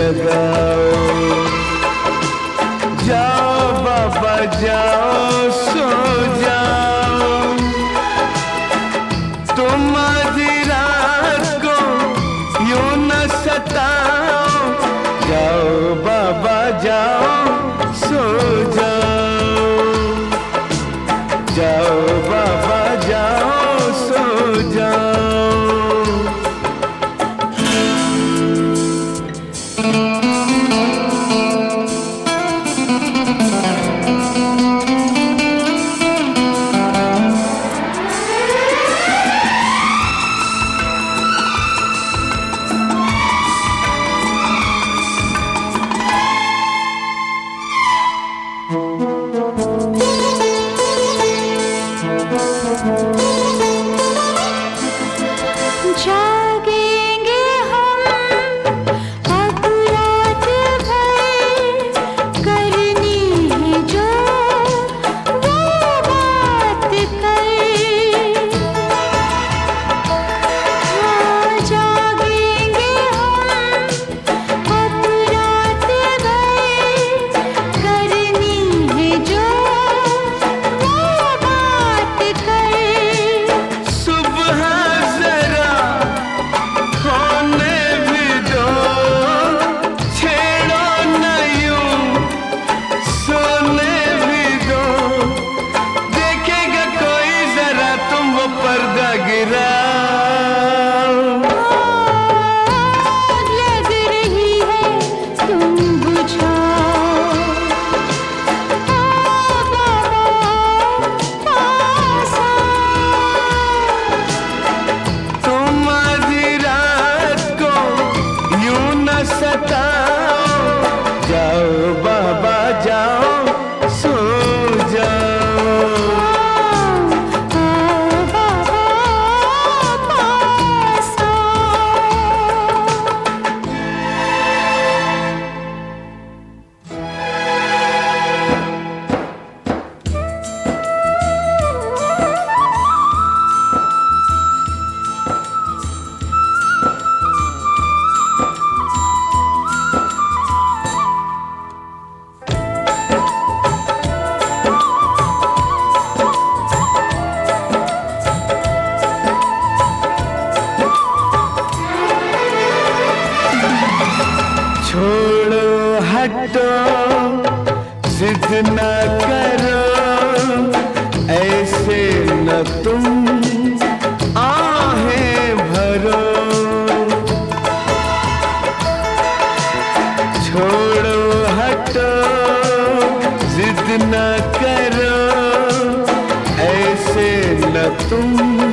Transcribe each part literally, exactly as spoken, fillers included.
जगाओ। जाओ बाबा जाओ सो जाओ, तुम आधी रात को यूं न सताओ। जाओ बाबा जाओ सो जाओ, जाओ बाबा जाओ सो जाओ। जागेंगे हम अब रात भर, करनी है जो वो बात कर। हाँ जागेंगे हम अब रात भर, करनी है जो वो बात कर। सुबह जरा होने भी दो, छेड़ो न यूं सोने भी दो। देखेगा कोई जरा तुम वो पर्दा गिराओ। आग लग रही है तुम बुझाओ। आ बाबा पास आओ। तुम आधी रात को यूं न सताओ। जाओ बाबा जाओ सो जाओ। आ बाबा पास आओ। छोड़ो हटो जिद न करो, ऐसे न तुम आहें भरो। छोड़ो हटो जिद न करो, ऐसे न तुम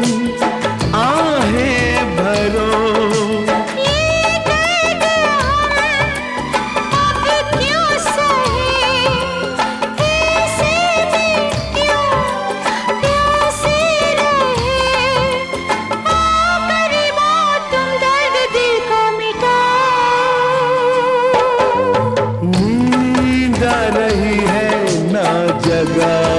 आहें भरो। क्यों सहे ऐसे में, क्यों प्यासे रहे। आओ करीबा तुम दर्द दिल का मिटाओ। नींद आ रही है ना जगा